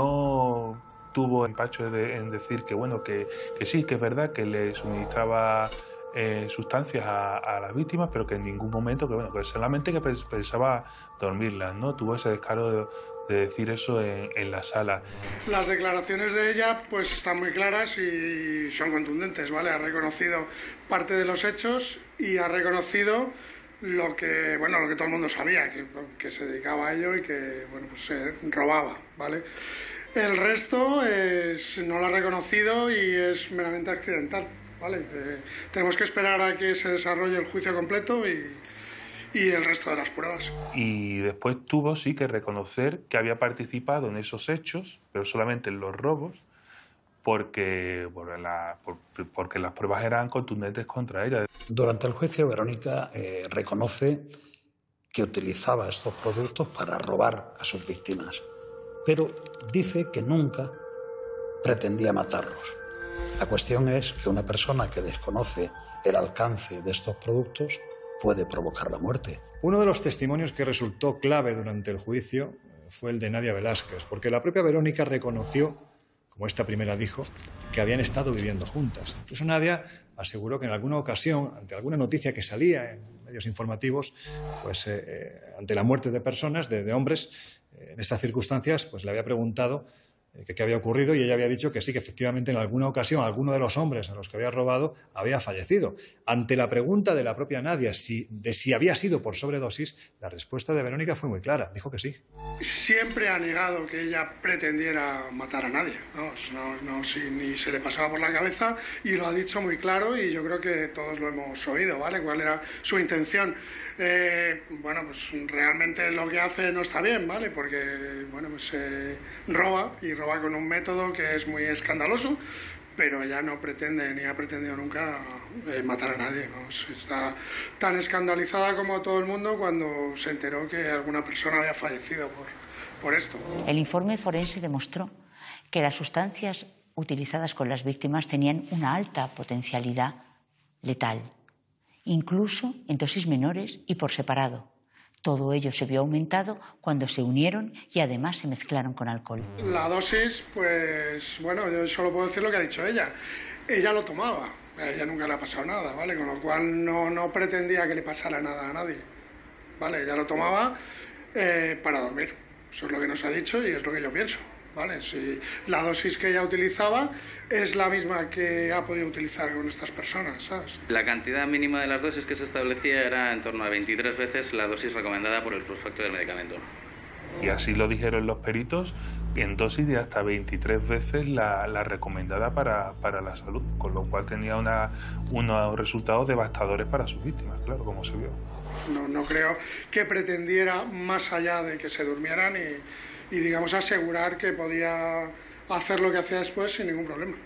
no tuvo empacho de, en decir que bueno que, que sí, que es verdad que le suministraba eh, sustancias a, a las víctimas, pero que en ningún momento, que bueno, que solamente que pensaba dormirlas, ¿no? Tuvo ese descaro de, de decir eso en, en la sala. Las declaraciones de ella pues están muy claras y son contundentes, ¿vale? Ha reconocido parte de los hechos y ha reconocido lo que, bueno, lo que todo el mundo sabía, que, que se dedicaba a ello y que, bueno, pues se robaba, ¿vale? El resto es, no lo ha reconocido y es meramente accidental, ¿vale? Eh, tenemos que esperar a que se desarrolle el juicio completo y, y el resto de las pruebas. Y después tuvo sí que reconocer que había participado en esos hechos, pero solamente en los robos, porque, por la, por, porque las pruebas eran contundentes contra ella. Durante el juicio, Verónica eh, reconoce que utilizaba estos productos para robar a sus víctimas, pero dice que nunca pretendía matarlos. La cuestión es que una persona que desconoce el alcance de estos productos puede provocar la muerte. Uno de los testimonios que resultó clave durante el juicio fue el de Nadia Velázquez, porque la propia Verónica reconoció, como esta primera dijo, que habían estado viviendo juntas. Incluso Nadia aseguró que en alguna ocasión, ante alguna noticia que salía en medios informativos, pues eh, eh, ante la muerte de personas, de, de hombres, eh, en estas circunstancias, pues le había preguntado eh, que qué había ocurrido y ella había dicho que sí, que efectivamente en alguna ocasión alguno de los hombres a los que había robado había fallecido. Ante la pregunta de la propia Nadia si, de si había sido por sobredosis, la respuesta de Verónica fue muy clara, dijo que sí. Siempre ha negado que ella pretendiera matar a nadie, vamos, no, no, si, ni se le pasaba por la cabeza y lo ha dicho muy claro y yo creo que todos lo hemos oído, ¿vale? ¿Cuál era su intención? Eh, bueno, pues realmente lo que hace no está bien, ¿vale? Porque, bueno, pues eh, roba y roba con un método que es muy escandaloso, pero ella no pretende ni ha pretendido nunca eh, matar a nadie, ¿no? Está tan escandalizada como todo el mundo cuando se enteró que alguna persona había fallecido por, por esto. El informe forense demostró que las sustancias utilizadas con las víctimas tenían una alta potencialidad letal, incluso en dosis menores y por separado. Todo ello se vio aumentado cuando se unieron y además se mezclaron con alcohol. La dosis, pues, bueno, yo solo puedo decir lo que ha dicho ella. Ella lo tomaba, a ella nunca le ha pasado nada, ¿vale? Con lo cual no, no pretendía que le pasara nada a nadie, ¿vale? Ella lo tomaba eh, para dormir. Eso es lo que nos ha dicho y es lo que yo pienso, ¿vale? Si la dosis que ella utilizaba es la misma que ha podido utilizar con estas personas, ¿sabes? La cantidad mínima de las dosis que se establecía era en torno a veintitrés veces la dosis recomendada por el prospecto del medicamento. Y así lo dijeron los peritos, en dosis de hasta veintitrés veces la, la recomendada para, para la salud, con lo cual tenía una, unos resultados devastadores para sus víctimas, claro, como se vio. No, no creo que pretendiera más allá de que se durmieran y, y digamos, asegurar que podía hacer lo que hacía después sin ningún problema.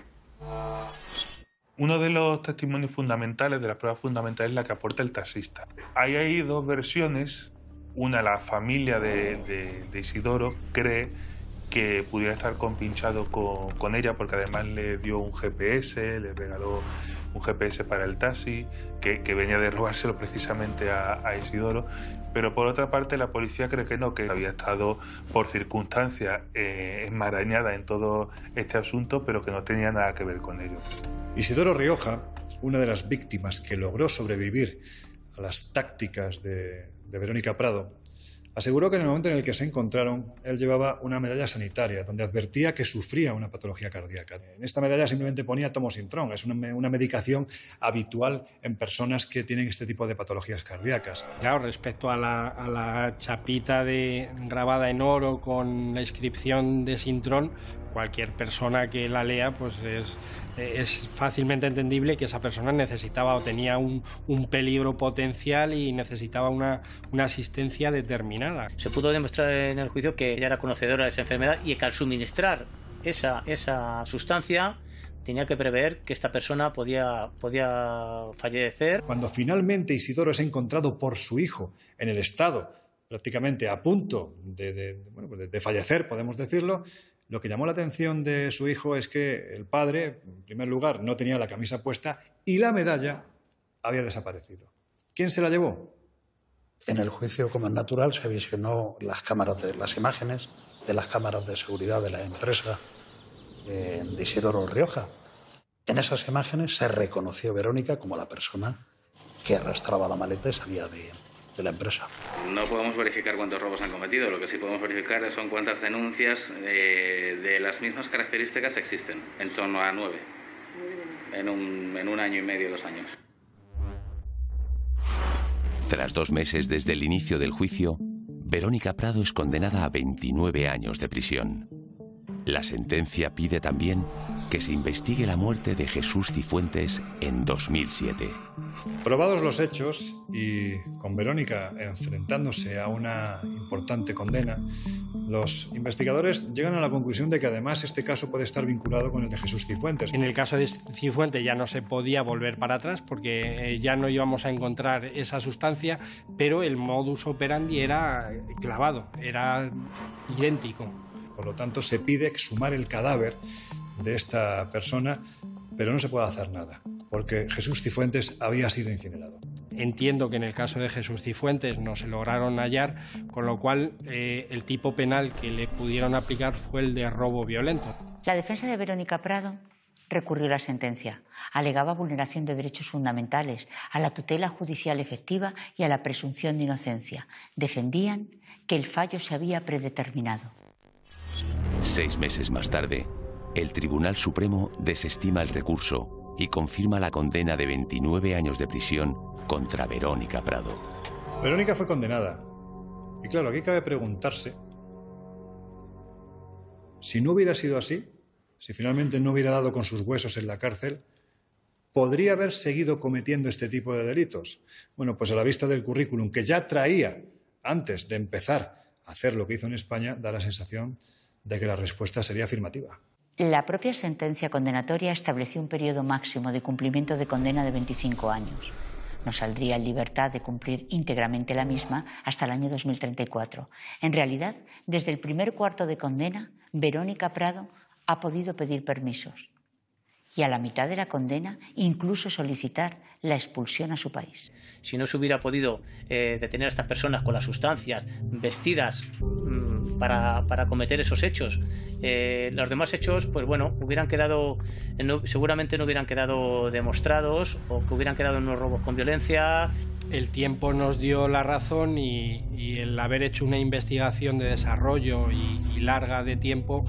Uno de los testimonios fundamentales, de las pruebas fundamentales, es la que aporta el taxista. Ahí hay dos versiones. Una, la familia de, de, de Isidoro cree que pudiera estar compinchado con, con ella porque además le dio un G P S, le regaló un G P S para el taxi, que, que venía de robárselo precisamente a, a Isidoro. Pero por otra parte la policía cree que no, que había estado por circunstancias eh, enmarañada en todo este asunto, pero que no tenía nada que ver con ello. Isidoro Rioja, una de las víctimas que logró sobrevivir a las tácticas de, de Verónica Prado, aseguró que en el momento en el que se encontraron, él llevaba una medalla sanitaria donde advertía que sufría una patología cardíaca. En esta medalla simplemente ponía tomosintrón, es una, una medicación habitual en personas que tienen este tipo de patologías cardíacas. Claro, respecto a la, a la chapita de, grabada en oro con la inscripción de Sintrón, cualquier persona que la lea, pues es, es fácilmente entendible que esa persona necesitaba o tenía un, un peligro potencial y necesitaba una, una asistencia determinada. Se pudo demostrar en el juicio que ella era conocedora de esa enfermedad y que al suministrar esa, esa sustancia tenía que prever que esta persona podía, podía fallecer. Cuando finalmente Isidoro es encontrado por su hijo en el estado prácticamente a punto de, de, bueno, de, de fallecer, podemos decirlo, lo que llamó la atención de su hijo es que el padre, en primer lugar, no tenía la camisa puesta y la medalla había desaparecido. ¿Quién se la llevó? En el juicio, como es natural, se visionó las cámaras de las imágenes de las cámaras de seguridad de la empresa eh, de Isidoro Rioja. En esas imágenes se reconoció Verónica como la persona que arrastraba la maleta y salía de, de la empresa. No podemos verificar cuántos robos han cometido, lo que sí podemos verificar son cuántas denuncias eh, de las mismas características existen, en torno a nueve, en un, en un año y medio, dos años. Tras dos meses desde el inicio del juicio, Verónica Prado es condenada a veintinueve años de prisión. La sentencia pide también que se investigue la muerte de Jesús Cifuentes en dos mil siete. Probados los hechos y con Verónica enfrentándose a una importante condena, los investigadores llegan a la conclusión de que además este caso puede estar vinculado con el de Jesús Cifuentes. En el caso de Cifuentes ya no se podía volver para atrás porque ya no íbamos a encontrar esa sustancia, pero el modus operandi era clavado, era idéntico. Por lo tanto, se pide exhumar el cadáver de esta persona, pero no se puede hacer nada, porque Jesús Cifuentes había sido incinerado. Entiendo que en el caso de Jesús Cifuentes no se lograron hallar, con lo cual eh, el tipo penal que le pudieron aplicar fue el de robo violento. La defensa de Verónica Prado recurrió a la sentencia. Alegaba vulneración de derechos fundamentales, a la tutela judicial efectiva y a la presunción de inocencia. Defendían que el fallo se había predeterminado. Seis meses más tarde, el Tribunal Supremo desestima el recurso y confirma la condena de veintinueve años de prisión contra Verónica Prado. Verónica fue condenada. Y claro, aquí cabe preguntarse si no hubiera sido así, si finalmente no hubiera dado con sus huesos en la cárcel, ¿podría haber seguido cometiendo este tipo de delitos? Bueno, pues a la vista del currículum que ya traía antes de empezar a hacer lo que hizo en España, da la sensación de que la respuesta sería afirmativa. La propia sentencia condenatoria estableció un periodo máximo de cumplimiento de condena de veinticinco años. No saldría en libertad de cumplir íntegramente la misma hasta el año dos mil treinta y cuatro. En realidad, desde el primer cuarto de condena, Verónica Prado ha podido pedir permisos y a la mitad de la condena incluso solicitar la expulsión a su país. Si no se hubiera podido eh, detener a estas personas con las sustancias vestidas mmm, para, para cometer esos hechos, eh, los demás hechos, pues bueno, hubieran quedado, no, seguramente no hubieran quedado demostrados o que hubieran quedado en unos robos con violencia. El tiempo nos dio la razón y, y el haber hecho una investigación de desarrollo y, y larga de tiempo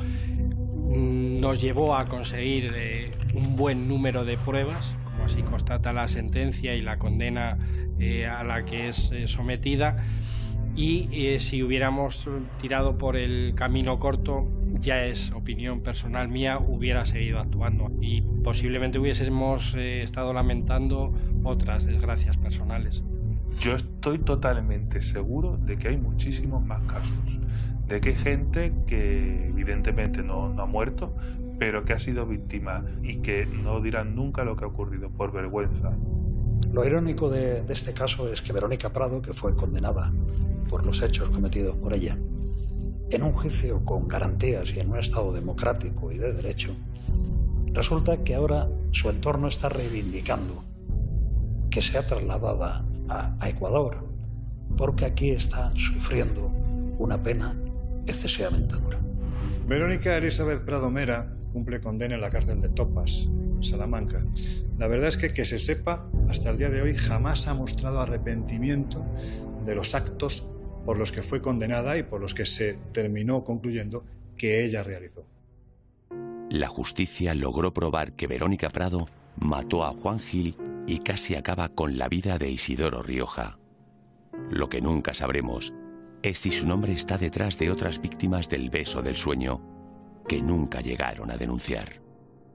nos llevó a conseguir eh, un buen número de pruebas, como así constata la sentencia y la condena eh, a la que es eh, sometida. Y eh, si hubiéramos tirado por el camino corto, ya es opinión personal mía, hubiera seguido actuando y posiblemente hubiésemos eh, estado lamentando otras desgracias personales. Yo estoy totalmente seguro de que hay muchísimos más casos, de que hay gente que evidentemente no, no ha muerto, pero que ha sido víctima y que no dirán nunca lo que ha ocurrido por vergüenza. Lo irónico de, de este caso es que Verónica Prado, que fue condenada por los hechos cometidos por ella, en un juicio con garantías y en un Estado democrático y de derecho, resulta que ahora su entorno está reivindicando que sea trasladada a, a Ecuador, porque aquí está sufriendo una pena excesivamente dura. Verónica Elizabeth Prado Mera cumple condena en la cárcel de Topas, en Salamanca. La verdad es que, que se sepa, hasta el día de hoy jamás ha mostrado arrepentimiento de los actos por los que fue condenada y por los que se terminó concluyendo que ella realizó. La justicia logró probar que Verónica Prado mató a Juan Gil y casi acaba con la vida de Isidoro Rioja. Lo que nunca sabremos es si su nombre está detrás de otras víctimas del beso del sueño que nunca llegaron a denunciar.